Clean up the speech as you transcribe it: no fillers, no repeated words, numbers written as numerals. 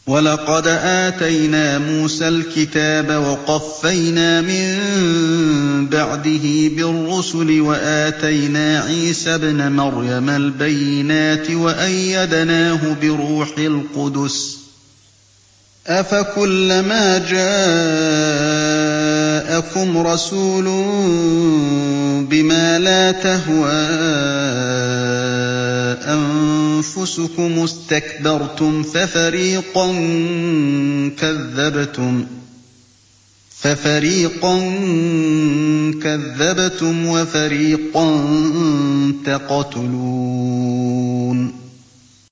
وَلَقَدْ آتَيْنَا مُوسَى الْكِتَابَ وَقَفَّيْنَا مِن بَعْدِهِ بِالرُّسُلِ وَآتَيْنَا عِيسَى ابْنَ مَرْيَمَ الْبَيِّنَاتِ وَأَيَّدْنَاهُ بِرُوحِ الْقُدُسِ ۗ أَفَكُلَّمَا جَاءَكُمْ رَسُولٌ بِمَا لَا تَهْوَىٰ أَنفُسُكُمُ اسْتَكْبَرْتُمْ فَفَرِيقًا كَذَّبْتُمْ وَفَرِيقًا تَقْتُلُونَ